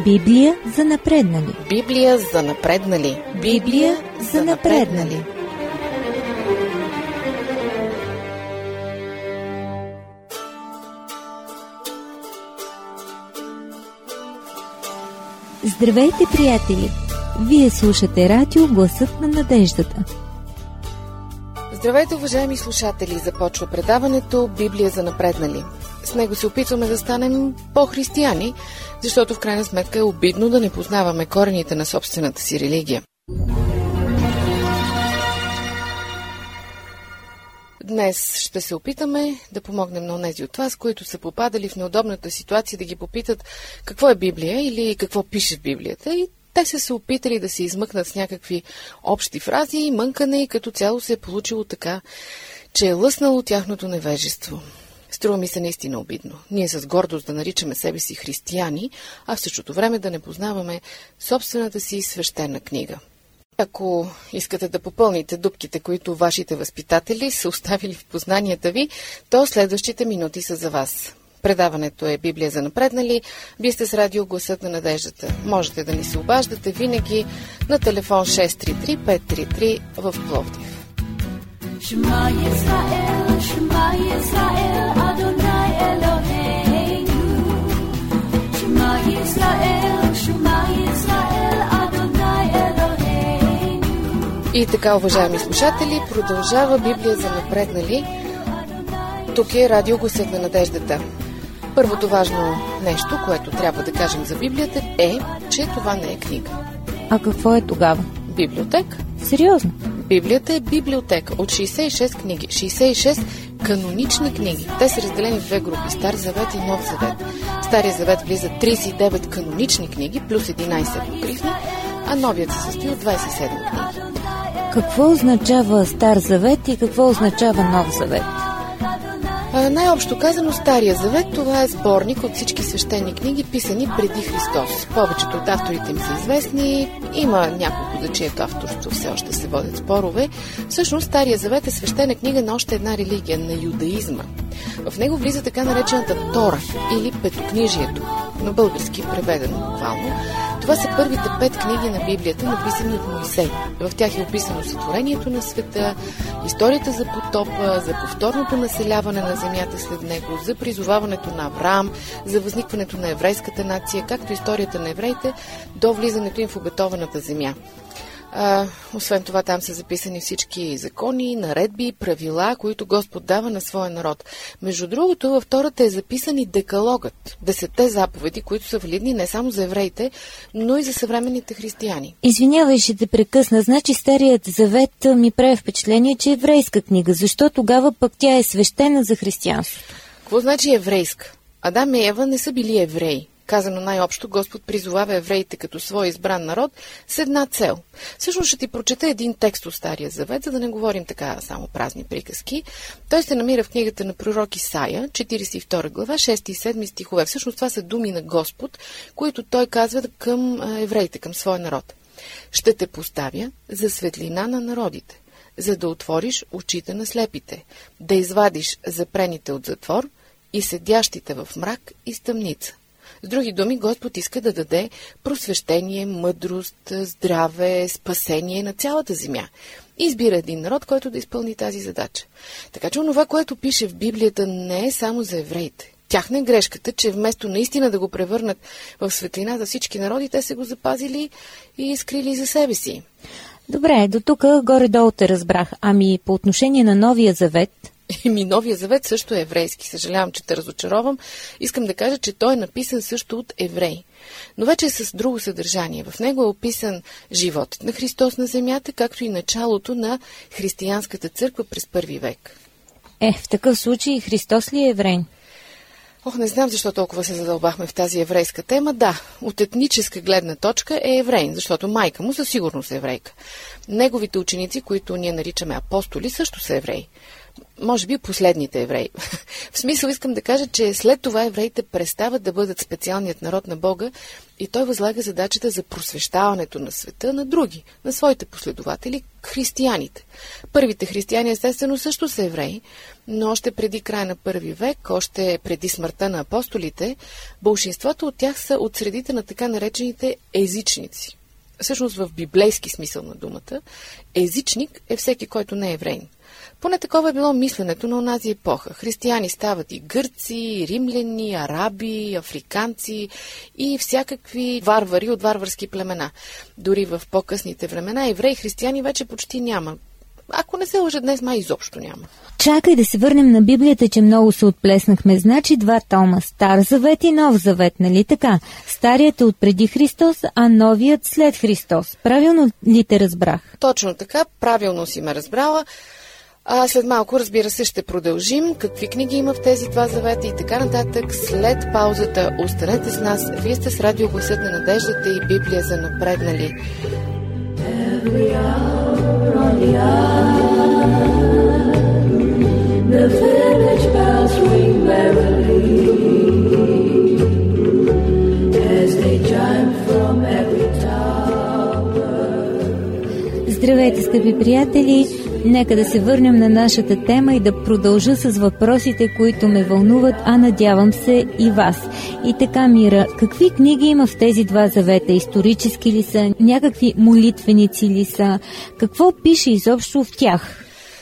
Библия за напреднали. Библия за напреднали. Библия за напреднали. Здравейте, приятели! Вие слушате радио Гласът на надеждата. Здравейте, уважаеми слушатели! Започва предаването Библия за напреднали. С него се опитваме да станем по-християни, защото в крайна сметка е обидно да не познаваме корените на собствената си религия. Днес ще се опитаме да помогнем на онези от вас, които са попадали в неудобната ситуация да ги попитат какво е Библия или какво пише в Библията, и те са се опитали да се измъкнат с някакви общи фрази и мънкане, и като цяло се е получило така, че е лъснало тяхното невежество. Струва ми се наистина обидно. Ние с гордост да наричаме себе си християни, а в същото време да не познаваме собствената си свещена книга. Ако искате да попълните дупките, които вашите възпитатели са оставили в познанията ви, то следващите минути са за вас. Предаването е Библия за напреднали. Вие сте с радио Гласът на надеждата. Можете да ни се обаждате винаги на телефон 633-533 в Пловдив. Shema Yisrael, Shema Yisrael, Adonai Eloheinu. Shema Yisrael, Shema Yisrael, Adonai Eloheinu. И така, уважаеми слушатели, продължава Библия за напреднали. Тук е радио Гласът на надеждата. Първото важно нещо, което трябва да кажем за Библията, е, че това не е книга. А какво е тогава? Библиотека. Сериозно? Библията е библиотека от 66 книги, 66 канонични книги. Те са разделени в две групи – Стар завет и Нов завет. В Стария завет влизат 39 канонични книги, плюс 11 апокрифни, а Новият се състои от 27 книги. Какво означава Стар завет и какво означава Нов завет? Най-общо казано, Стария завет, това е сборник от всички свещени книги, писани преди Христос. Повечето от авторите им са известни, има няколко, за чието авторство все още се водят спорове. Всъщност, Стария завет е свещена книга на още една религия, на юдаизма. В него влиза така наречената Тора, или Петокнижието, на български преведено буквално. Това са първите 5 книги на Библията, написани от Моисей. В тях е описано сътворението на света, историята за потопа, за повторното населяване на земята след него, за призоваването на Авраам, за възникването на еврейската нация, както историята на евреите до влизането им в обетованата земя. Освен това, там са записани всички закони, наредби, правила, които Господ дава на своя народ. Между другото, във втората е записан и Декалогът, 10 заповеди, които са валидни не само за евреите, но и за съвременните християни. Извинявай, ще те прекъсна. Значи Старият завет ми прави впечатление, че е еврейска книга. Защо тогава пък тя е свещена за християнството? Какво значи еврейска? Адам и Ева не са били евреи. Казано най-общо, Господ призовава евреите като свой избран народ с една цел. Всъщност ще ти прочета един текст от Стария завет, за да не говорим така само празни приказки. Той се намира в книгата на пророк Исаия, 42 глава, 6 и 7 стихове. Всъщност това са думи на Господ, които той казва към евреите, към своя народ. Ще те поставя за светлина на народите, за да отвориш очите на слепите, да извадиш запрените от затвор и седящите в мрак и с тъмница. С други думи, Господ иска да даде просвещение, мъдрост, здраве, спасение на цялата земя. И избира един народ, който да изпълни тази задача. Така че онова, което пише в Библията, не е само за евреите. Тяхна е грешката, че вместо наистина да го превърнат в светлина за всички народи, те се го запазили и скрили за себе си. Добре, до тук горе-долу те разбрах. Ами по отношение на Новия завет... Новия завет също е еврейски. Съжалявам, че те разочаровам. Искам да кажа, че той е написан също от евреи. Но вече е с друго съдържание. В него е описан животът на Христос на земята, както и началото на християнската църква през първи век. В такъв случай Христос ли е еврей? Не знам защо толкова се задълбахме в тази еврейска тема. Да, от етническа гледна точка е еврей, защото майка му със сигурност е еврейка. Неговите ученици, които ние наричаме апостоли, също са евреи. може би последните евреи. В смисъл искам да кажа, че след това евреите престават да бъдат специалният народ на Бога и той възлага задачата за просвещаването на света на други, на своите последователи, християните. Първите християни естествено също са евреи, но още преди края на първи век, още преди смъртта на апостолите, болшинството от тях са от средите на така наречените езичници. Всъщност в библейски смисъл на думата, езичник е всеки, който не е евреин. Поне такова е било мисленето на онази епоха. Християни стават и гърци, римляни, араби, африканци и всякакви варвари от варварски племена. Дори в по-късните времена евреи християни вече почти няма. Ако не се лъжа днес, май изобщо няма. Чакай да се върнем на Библията, че много се отплеснахме. Значи 2 тома, Стар завет и Нов завет, нали така? Старият е от преди Христос, а новият след Христос. Правилно ли те разбрах? Точно така, правилно си ме разбрала. А след малко, разбира се, ще продължим какви книги има в тези 2 завета и така нататък. След паузата останете с нас. Вие сте с радио Гласът на надеждата и Библия за напреднали. Every hour on the hour, the village bells ring merrily as they chime from every tower. Здравейте, скъпи приятели! Нека да се върнем на нашата тема и да продължа с въпросите, които ме вълнуват, а надявам се и вас. И така, Мира, какви книги има в тези 2 завета? Исторически ли са? Някакви молитвеници ли са? Какво пише изобщо в тях?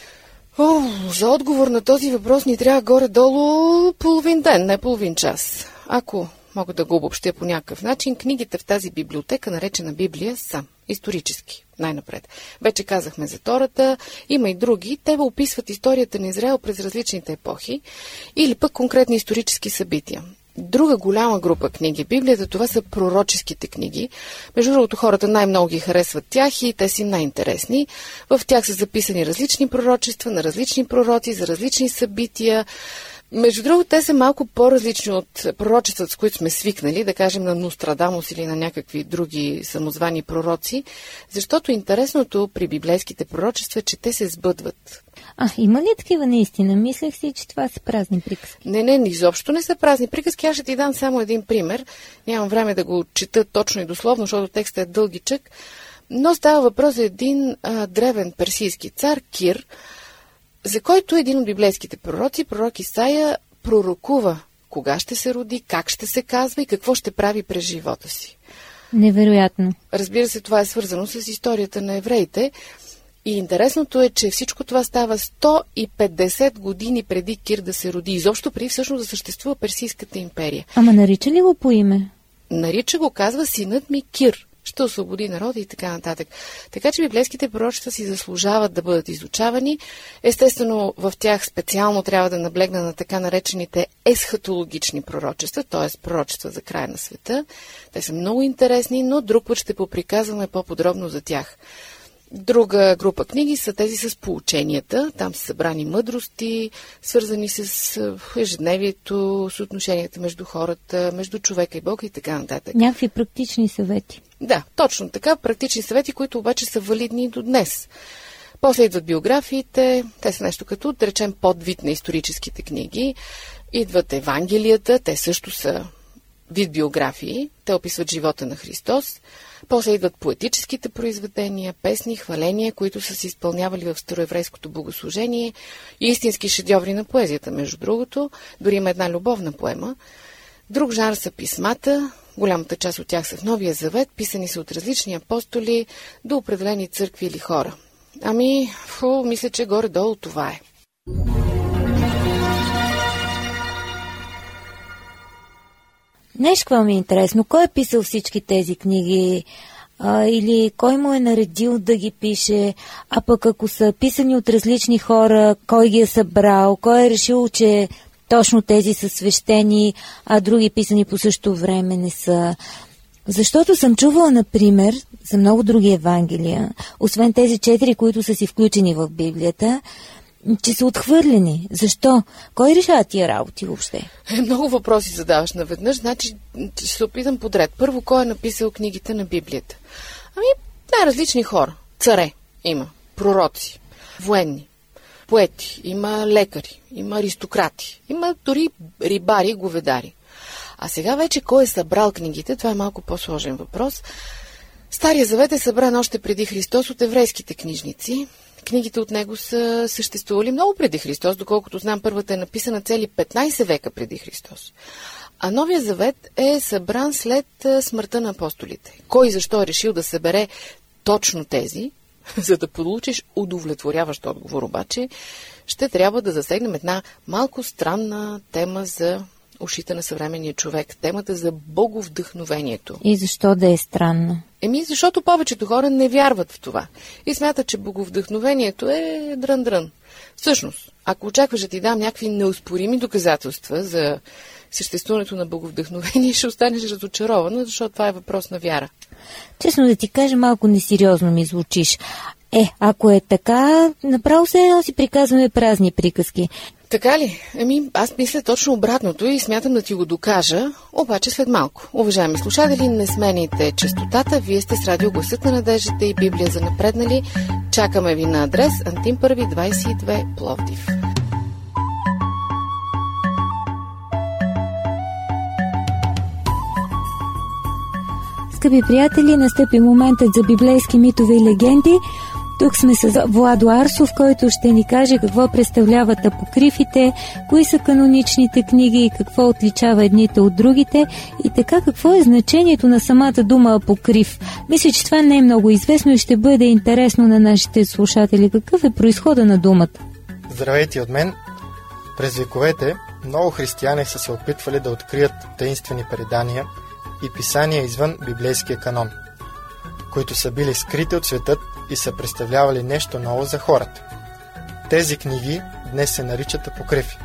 За отговор на този въпрос ни трябва горе-долу половин ден, не половин час. Ако мога да го обобщя по някакъв начин, книгите в тази библиотека, наречена Библия, са исторически. Най-напред. Вече казахме за Тората, има и други. Те описват историята на Израел през различните епохи или пък конкретни исторически събития. Друга голяма група книги в Библията, това са пророческите книги. Между другото, хората най-много ги харесват тях и те са най-интересни. В тях са записани различни пророчества на различни пророци за различни събития. Между другото, те са малко по-различни от пророчествата, с които сме свикнали, да кажем на Нострадамус или на някакви други самозвани пророци, защото интересното при библейските пророчества е, че те се сбъдват. Има ли такива наистина? Мислех си, че това са празни приказки. Не, изобщо не са празни приказки. Аз ще ти дам само един пример. Нямам време да го чета точно и дословно, защото текстът е дългичък. Но става въпрос за един древен персийски цар, Кир, за който един от библейските пророци, пророк Исаия, пророкува кога ще се роди, как ще се казва и какво ще прави през живота си. Невероятно. Разбира се, това е свързано с историята на евреите. И интересното е, че всичко това става 150 години преди Кир да се роди. Изобщо преди всъщност да съществува Персийската империя. Ама нарича ли го по име? Нарича го, казва синът ми Кир. Ще освободи народа и така нататък. Така че библейските пророчества си заслужават да бъдат изучавани. Естествено, в тях специално трябва да наблегна на така наречените есхатологични пророчества, т.е. пророчества за края на света. Те са много интересни, но друг път ще поприказваме по-подробно за тях. Друга група книги са тези с поученията. Там са събрани мъдрости, свързани с ежедневието, с отношенията между хората, между човека и Бога и така нататък. Някакви практични съвети. Да, точно така. Практични съвети, които обаче са валидни и до днес. После идват биографиите. Те са нещо като, да речем, подвид на историческите книги. Идват Евангелията. Те също са вид биографии. Те описват живота на Христос. После идват поетическите произведения, песни, хваления, които са се изпълнявали в староеврейското богослужение и истински шедьоври на поезията, между другото. Дори има една любовна поема. Друг жанр са писмата. Голямата част от тях са в Новия завет, писани са от различни апостоли до определени църкви или хора. Мисля, че горе-долу това е. Нещо, какво ми е интересно, кой е писал всички тези книги? Или кой му е наредил да ги пише? А пък ако са писани от различни хора, кой ги е събрал? Кой е решил, че точно тези са свещени, а други писани по същото време не са? Защото съм чувала, например, за много други евангелия, освен тези 4, които са си включени в Библията, че са отхвърлени. Защо? Кой решава тия работи въобще? Много въпроси задаваш наведнъж, значи ще се опитам подред. Първо, кой е написал книгите на Библията? Най-различни хора. Царе има, пророци, военни, поети, има лекари, има аристократи, има дори рибари, говедари. А сега вече кой е събрал книгите, това е малко по-сложен въпрос. Стария завет е събран още преди Христос от еврейските книжници. Книгите от него са съществували много преди Христос, доколкото знам, първата е написана цели 15 века преди Христос. А Новия завет е събран след смъртта на апостолите. Кой и защо е решил да събере точно тези, за да получиш удовлетворяващ отговор обаче, ще трябва да засегнем една малко странна тема за ушите на съвременния човек. Темата за боговдъхновението. И защо да е странно? Защото повечето хора не вярват в това. И смятат, че боговдъхновението е дрън-дрън. Всъщност, ако очакваш да ти дам някакви неоспорими доказателства за съществуването на боговдъхновение, ще останеш разочарована, защото това е въпрос на вяра. Честно да ти кажа, малко несериозно ми звучиш. Ако е така, направо се едно си приказваме празни приказки. Така ли? Аз мисля точно обратното и смятам да ти го докажа, обаче след малко. Уважаеми слушатели, не смените честотата, вие сте с радио Гласът на надеждата и Библия за напреднали. Чакаме ви на адрес Антим 1, 22, Пловдив. Скъпи приятели, настъпи моментът за библейски митове и легенди. Тук сме с Владо Арсов, който ще ни каже какво представляват апокрифите, кои са каноничните книги и какво отличава едните от другите и така какво е значението на самата дума апокриф. Мисля, че това не е много известно и ще бъде интересно на нашите слушатели. Какъв е произхода на думата? Здравейте от мен! През вековете много християни са се опитвали да открият таинствени предания и писания извън библейския канон, които са били скрити от светът и са представлявали нещо ново за хората. Тези книги днес се наричат апокрифи.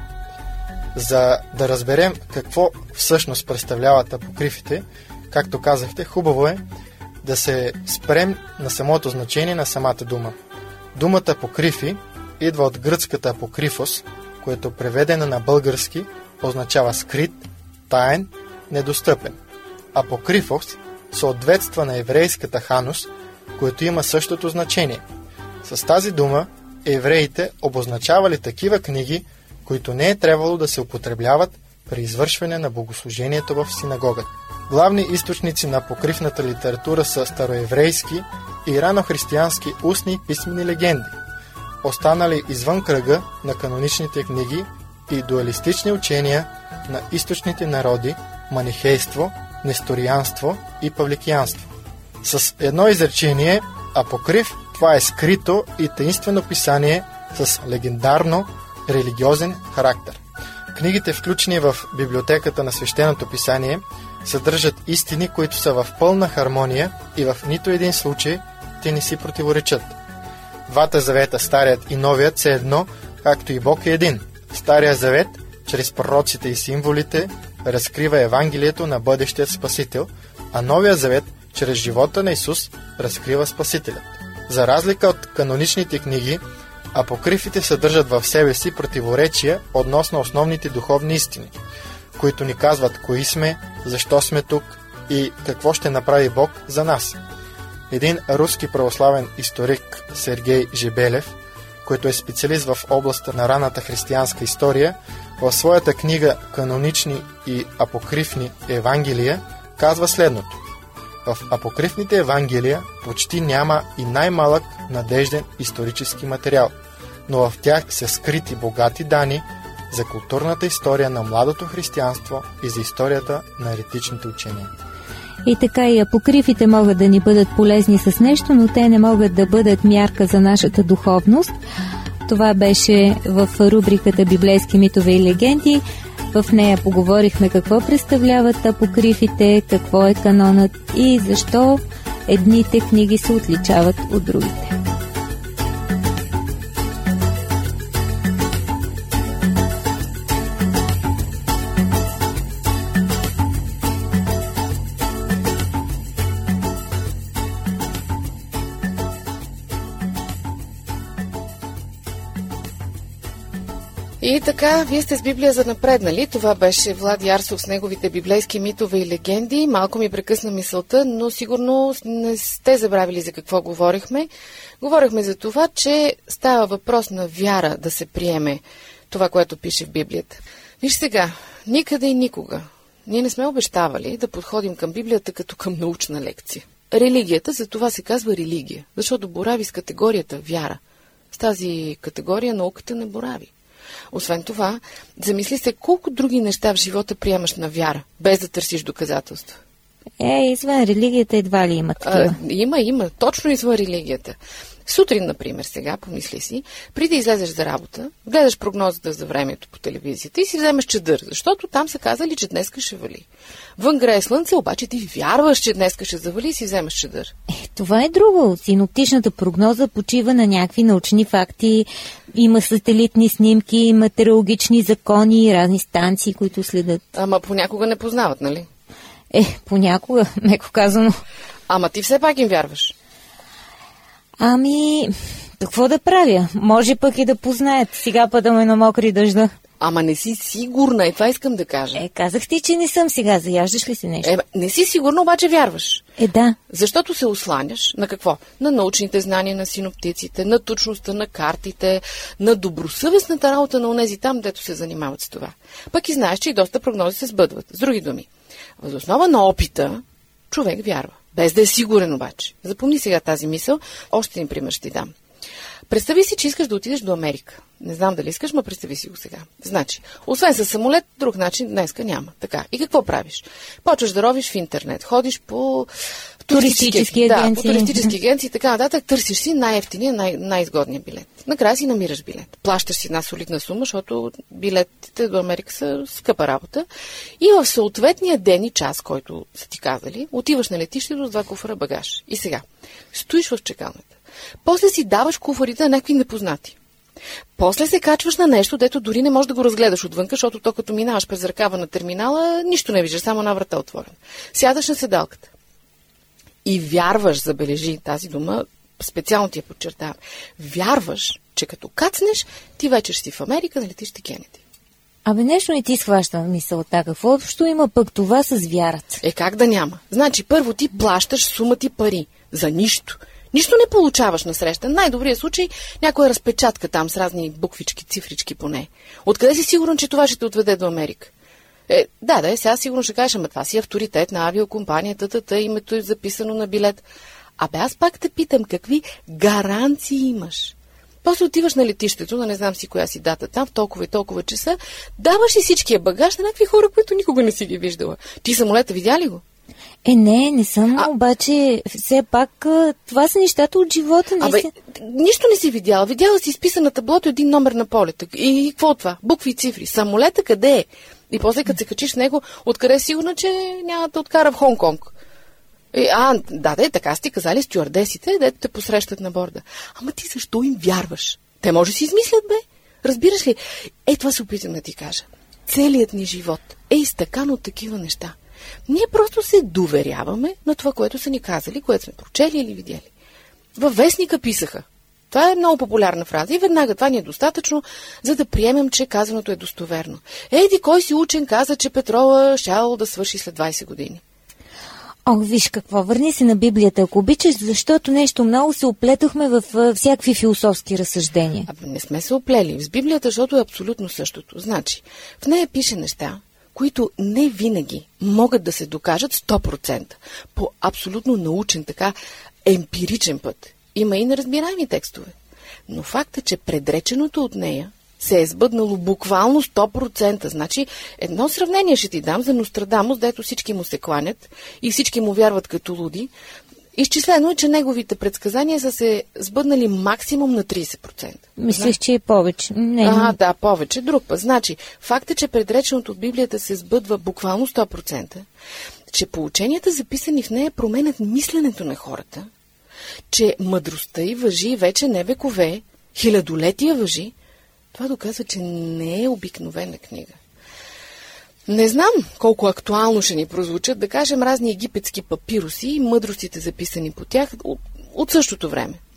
За да разберем какво всъщност представляват апокрифите, както казахте, хубаво е да се спрем на самото значение на самата дума. Думата апокрифи идва от гръцката апокрифос, което преведена на български означава скрит, таен, недостъпен. Апокрифос съответства на еврейската ханус, което има същото значение. С тази дума евреите обозначавали такива книги, които не е трябвало да се употребяват при извършване на богослужението в синагогата. Главни източници на апокрифната литература са староеврейски и ранохристиянски устни писмени легенди, останали извън кръга на каноничните книги и дуалистични учения на източните народи, манихейство, несторианство и павликиянство. С едно изречение, апокриф, това е скрито и таинствено писание с легендарно религиозен характер. Книгите, включени в библиотеката на свещеното писание, съдържат истини, които са в пълна хармония и в нито един случай те не си противоречат. Двата завета, Старият и Новият, са едно, както и Бог е един. Стария завет, чрез пророците и символите, разкрива Евангелието на бъдещият Спасител, а Новия завет, чрез живота на Исус, разкрива Спасителят. За разлика от каноничните книги, апокрифите съдържат в себе си противоречия относно основните духовни истини, които ни казват кои сме, защо сме тук и какво ще направи Бог за нас. Един руски православен историк Сергей Жебелев, който е специалист в областта на ранната християнска история, в своята книга «Канонични и апокрифни Евангелия» казва следното. В апокрифните Евангелия почти няма и най-малък надежден исторически материал, но в тях са скрити богати данни за културната история на младото християнство и за историята на еретичните учения. И така и апокрифите могат да ни бъдат полезни с нещо, но те не могат да бъдат мярка за нашата духовност. Това беше в рубриката Библейски митове и легенди. В нея поговорихме какво представляват апокрифите, какво е канонът и защо едните книги се отличават от другите. И така, вие сте с Библия за напреднали. Това беше Влади Арсов с неговите библейски митове и легенди. Малко ми прекъсна мисълта, но сигурно не сте забравили за какво говорихме. Говорихме за това, че става въпрос на вяра да се приеме това, което пише в Библията. Виж сега, никъде и никога ние не сме обещавали да подходим към Библията като към научна лекция. Религията, за това се казва религия, защото борави с категорията вяра. С тази категория науката не борави. Освен това, замисли се колко други неща в живота приемаш на вяра, без да търсиш доказателства. Извън религията едва ли има такива? Има. Точно извън религията. Сутрин, например, сега, помисли си, преди да излезеш за работа, гледаш прогнозата за времето по телевизията и си вземеш чадър, защото там са казали, че днеска ще вали. Вън грее слънце, обаче ти вярваш, че днеска ще завали и си вземеш чадър. Това е друго. Синоптичната прогноза почива на някакви научни факти, има сателитни снимки, метеорологични закони, разни станции, които следят. Ама понякога не познават, нали? Понякога, меко казано. Ама ти все пак им вярваш. Какво да правя? Може пък и да познаят. Сега падаме на мокри дъжда. Ама не си сигурна, и това искам да кажа. Казах ти, че не съм сега. Заяждаш ли си нещо? Не си сигурна, обаче вярваш. Да. Защото се осланяш на какво? На научните знания на синоптиците, на точността на картите, на добросъвестната работа на онези там, дето се занимават с това. Пък и знаеш, че и доста прогнози се сбъдват. С други думи, въз основа на опита, човек вярва. Без да е сигурен обаче. Запомни сега тази мисъл. Още един пример ще ти дам. Представи си, че искаш да отидеш до Америка. Не знам дали искаш, но представи си го сега. Значи, освен със самолет, друг начин днеска няма. Така. И какво правиш? Почваш да ровиш в интернет. Ходиш по туристически агенции. По туристически агенции и така нататък. Търсиш си най-евтиния, най-изгодния билет. Накрая си намираш билет. Плащаш си една солидна сума, защото билетите до Америка са скъпа работа. И в съответния ден и час, който са ти казали, отиваш на летището с 2 куфара багаж. И сега, стоиш в чекалната. После си даваш куфарите на някакви непознати. После се качваш на нещо, дето дори не можеш да го разгледаш отвънка, защото то като минаваш през ръкава на терминала, нищо не виждаш, само една врата отворена. Сядаш на седалката. И вярваш, забележи тази дума, специално ти я подчертавам. Вярваш, че като кацнеш, ти вече си в Америка на летище Кенеди. Нещо не ти схваща мисълта. Какво общо има пък това с вярата? Как да няма? Значи, първо ти плащаш сума ти пари. За нищо. Нищо не получаваш насреща. Най-добрият случай някоя разпечатка там с разни буквички, цифрички поне. Откъде си сигурен, че това ще те отведе до Америка? Сега сигурно ще кажеш, ама това си авторитет на авиокомпанията, името е записано на билет. Аз пак те питам, какви гаранции имаш? После отиваш на летището, на не знам си коя си дата там, в толкова и толкова часа, даваш си всичкия багаж на някакви хора, които никога не си ги виждала. Ти самолета видя ли го? Не съм, обаче все пак това са нещата от живота. Нищо не си видяла. Видяла си изписан на таблото един номер на полета. И какво от това? Букви и цифри. Самолета къде е? И после като се качиш в него, откъде е сигурно, че няма да откара в Хонг-Конг? Така сте казали стюардесите, дето те посрещат на борда. Ама ти защо им вярваш? Те може си измислят, бе. Разбираш ли? Това се опитам да ти кажа. Целият ни живот е изтъкан от такива неща. Ние просто се доверяваме на това, което са ни казали, което сме прочели или видели. Във вестника писаха. Това е много популярна фраза и веднага това ни е достатъчно, за да приемем, че казаното е достоверно. Кой си учен каза, че петрола щял да свърши след 20 години. Виж какво, върни се на Библията, ако обичаш, защото нещо много се оплетохме в всякакви философски разсъждения. Не сме се оплели. С Библията, защото е абсолютно същото. Значи, в нея пише неща, които не винаги могат да се докажат 100%. По абсолютно научен, така емпиричен път. Има и неразбираеми текстове. Но факта, че предреченото от нея се е сбъднало буквално 100%. Значи, едно сравнение ще ти дам за Нострадамус, дето всички му се кланят и всички му вярват като луди. Изчислено е, че неговите предсказания са се сбъднали максимум на 30%. Мислих, че е повече. Повече. Друг път. Значи, факта, че предреченото от Библията се сбъдва буквално 100%, че поученията записани в нея променят мисленето на хората, че мъдростта й важи вече не векове, хилядолетия важи, това доказва, че не е обикновена книга. Не знам колко актуално ще ни прозвучат, да кажем, разни египетски папируси и мъдростите записани по тях от същото време.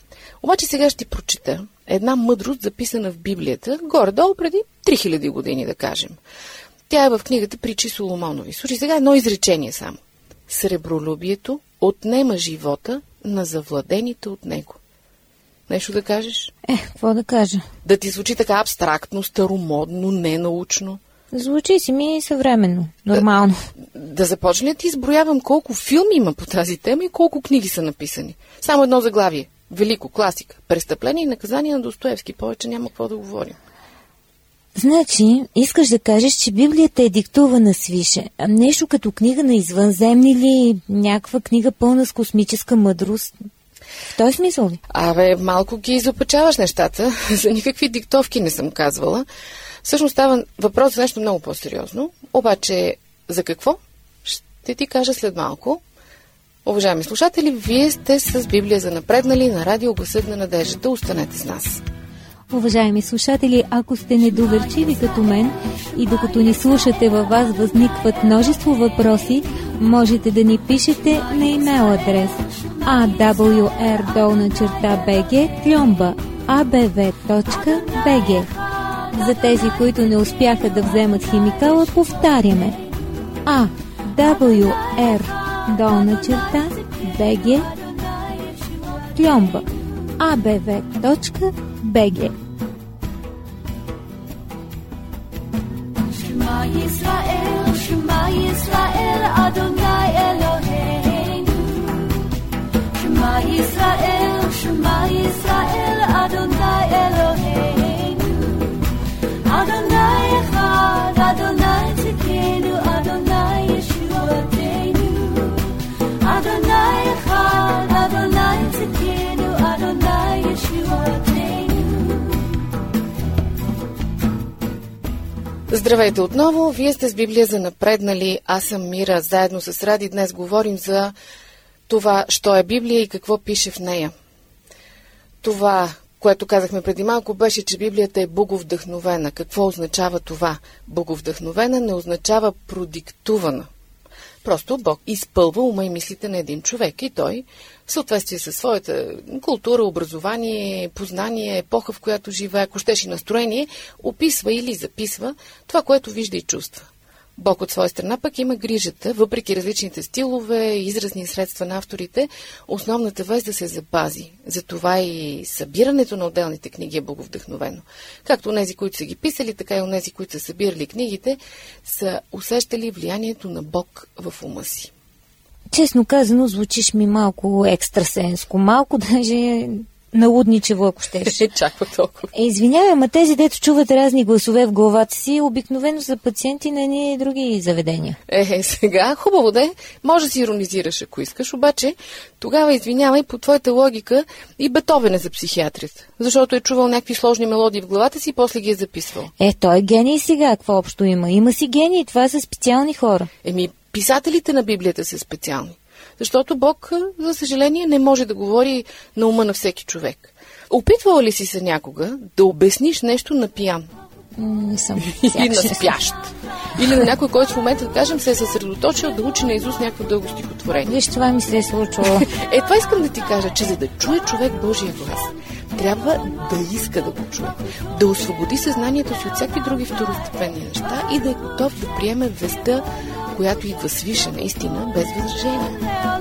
Обаче сега ще ти прочита една мъдрост, записана в Библията, горе-долу преди 3000 години, да кажем. Тя е в книгата Притчи Соломонови. Слушай сега едно изречение само. Сребролюбието отнема живота на завладените от него. Нещо да кажеш? Какво да кажа? Да ти звучи така абстрактно, старомодно, ненаучно. Звучи си ми съвременно, нормално. Да започне да ти изброявам колко филми има по тази тема и колко книги са написани. Само едно заглавие. Велико, класика. Престъпление и наказание на Достоевски. Повече няма какво да говорим. Значи, искаш да кажеш, че Библията е диктувана свише. Нещо като книга на извънземни или някаква книга пълна с космическа мъдрост? В този смисъл ли? Малко ги изопачаваш нещата. За никакви диктовки не съм казвала. Всъщност става въпрос за нещо много по-сериозно. Обаче, за какво? Ще ти кажа след малко. Уважаеми слушатели, вие сте с Библия за напреднали на радио Гласът на надеждата. Останете с нас. Уважаеми слушатели, ако сте недоверчиви като мен и докато ни слушате във вас възникват множество въпроси, можете да ни пишете на имейл адрес awr@bg.abv.bg. За тези, които не успяха да вземат химикала, повтаряме awr@bg.abv.bg. Shema Yisrael, Shema Yisrael, Adonai Eloheinu. Shema Yisrael, Shema Yisrael, Adonai Eloheinu. Adonai Echad, Adonai Tzidkenu, Adonai Yeshuateinu. Adonai Echad, Adonai Tzidkenu, Adonai Yeshuateinu. Здравейте отново! Вие сте с Библия за напреднали. Аз съм Мира. Заедно с Ради днес говорим за това, що е Библия и какво пише в нея. Това, което казахме преди малко, беше, че Библията е боговдъхновена. Какво означава това? Боговдъхновена не означава продиктувана. Просто Бог изпълва ума и мислите на един човек и той, в съответствие със своята култура, образование, познание, епоха, в която живее, ако щеш и настроение, описва или записва това, което вижда и чувства. Бог от своя страна пък има грижата, въпреки различните стилове, изразни средства на авторите, основната вест да се запази. Затова и събирането на отделните книги е боговдъхновено. Както онези, които са ги писали, така и онези, които са събирали книгите, са усещали влиянието на Бог в ума си. Честно казано, звучиш ми малко екстрасенско, малко даже налудничево, ако щеш. Чаква толкова. Извинявай, ама тези, дето чуват разни гласове в главата си, обикновено са пациенти на едни и други заведения. Сега хубаво де, може да си иронизираш, ако искаш, обаче тогава, извинявай, по твоята логика и Бетовен е за психиатрията, защото е чувал някакви сложни мелодии в главата си и после ги е записвал. Той е гений сега, какво общо има? Има си гений, това са специални хора. Писателите на Библията са специални. Защото Бог, за съжаление, не може да говори на ума на всеки човек. Опитвала ли си се някога да обясниш нещо на пиян? Не съм. Или на спящ? Или на някой, който в момента, да кажем, се е съсредоточил да учи наизуст някакво дълго стихотворение? Виж, това ми се е случило. Това искам да ти кажа, че за да чуе човек Божия глас, трябва да иска да го чуе, да освободи съзнанието си от всякакви други второстепенни неща и да е готов да приеме вестта, която идва свише, наистина, без възражение.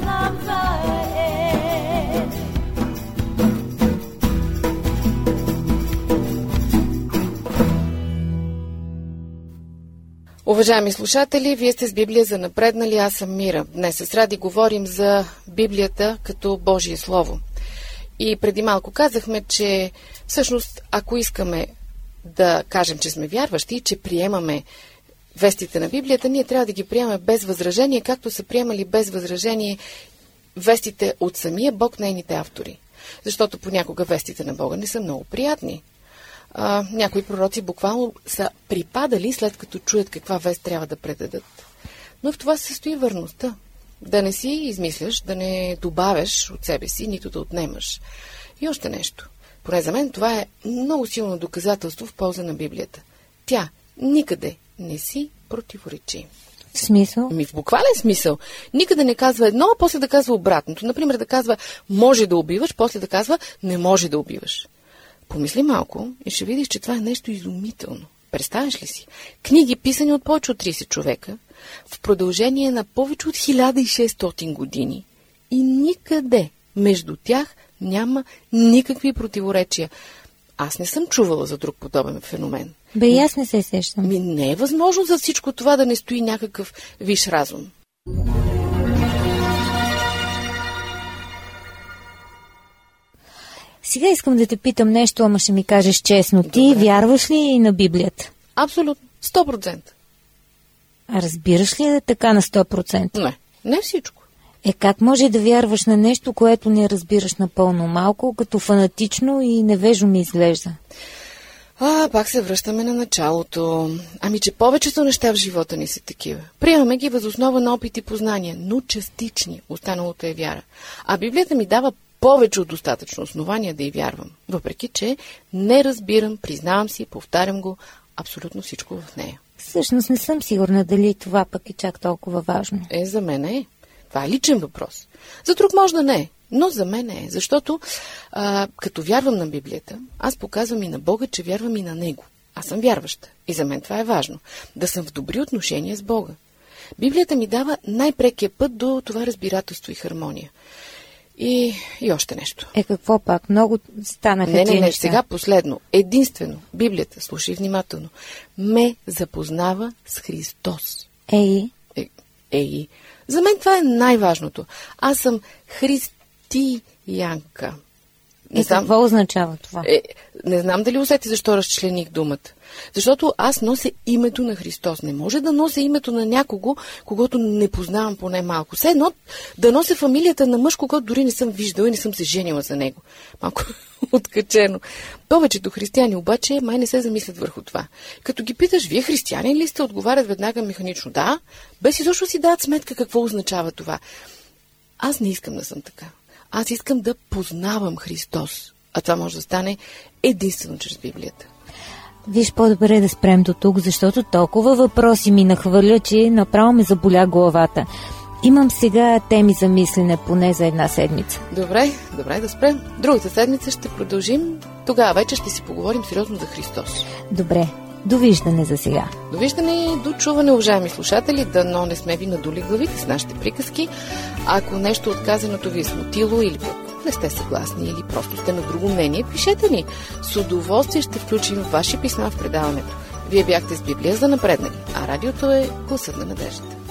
Уважаеми слушатели, вие сте с Библия за напреднали, аз съм Мира. Днес с Ради говорим за Библията като Божие Слово. И преди малко казахме, че всъщност, ако искаме да кажем, че сме вярващи, че приемаме вестите на Библията, ние трябва да ги приемаме без възражение, както са приемали без възражение вестите от самия Бог, нейните автори. Защото понякога вестите на Бога не са много приятни. Някои пророци буквално са припадали, след като чуят каква вест трябва да предадат. Но в това се състои върността. Да не си измисляш, да не добавяш от себе си, нито да отнемаш. И още нещо. Поне за мен това е много силно доказателство в полза на Библията. Тя никъде не си противоречи. В смисъл? В буквален смисъл. Никъде не казва едно, а после да казва обратното. Например, да казва може да убиваш, после да казва не може да убиваш. Помисли малко и ще видиш, че това е нещо изумително. Представяш ли си? Книги, писани от повече от 30 човека, в продължение на повече от 1600 години и никъде между тях няма никакви противоречия. Аз не съм чувала за друг подобен феномен. Бе, аз не се сещам. Не е възможно за всичко това да не стои някакъв висш разум. Сега искам да те питам нещо, ама ще ми кажеш честно. Ти вярваш ли на Библията? Абсолютно. 100%. А разбираш ли така на 100%? Не всичко. Как може да вярваш на нещо, което не разбираш напълно? Малко като фанатично и невежо ми изглежда. Пак се връщаме на началото. Че повечето неща в живота ни са такива. Приемаме ги въз основа на опит и познания, но частични. Останалото е вяра. А Библията ми дава повече от достатъчно основания да й вярвам. Въпреки че не разбирам, признавам си, повтарям го, абсолютно всичко в нея. Всъщност не съм сигурна дали това пък е чак толкова важно. За мен е. Това е личен въпрос. За друг може да не е, но за мен е. Защото като вярвам на Библията, аз показвам и на Бога, че вярвам и на Него. Аз съм вярваща. И за мен това е важно. Да съм в добри отношения с Бога. Библията ми дава най-прекия път до това разбирателство и хармония. И още нещо. Какво пак? Много станаха тези неща. Сега последно. Единствено, Библията, слушай внимателно, ме запознава с Христос. За мен това е най-важното. Аз съм християнка. Какво означава това? Не знам дали усети защо разчлених думата. Защото аз нося името на Христос. Не може да нося името на някого, когото не познавам поне малко. Все едно да нося фамилията на мъж, когото дори не съм виждала и не съм се женила за него. Малко откачено. Повечето християни обаче май не се замислят върху това. Като ги питаш, вие християни ли сте, отговарят веднага механично. Да, без изобщо си дадат сметка какво означава това. Аз не искам да съм така. Аз искам да познавам Христос. А това може да стане единствено чрез Библията. Виж, по-добре да спрем до тук, защото толкова въпроси ми нахвърля, че направо ме заболя главата. Имам сега теми за мислене, поне за една седмица. Добре да спрем. Другата седмица ще продължим. Тогава вече ще си поговорим сериозно за Христос. Добре. Довиждане за сега. Довиждане и до чуване, уважаеми слушатели. Дано не сме ви надули главите с нашите приказки. Ако нещо от казаното ви е смутило или не сте съгласни или просто сте на друго мнение, пишете ни. С удоволствие ще включим ваши писма в предаването. Вие бяхте с Библия за напреднали, а радиото е гласът на надеждата.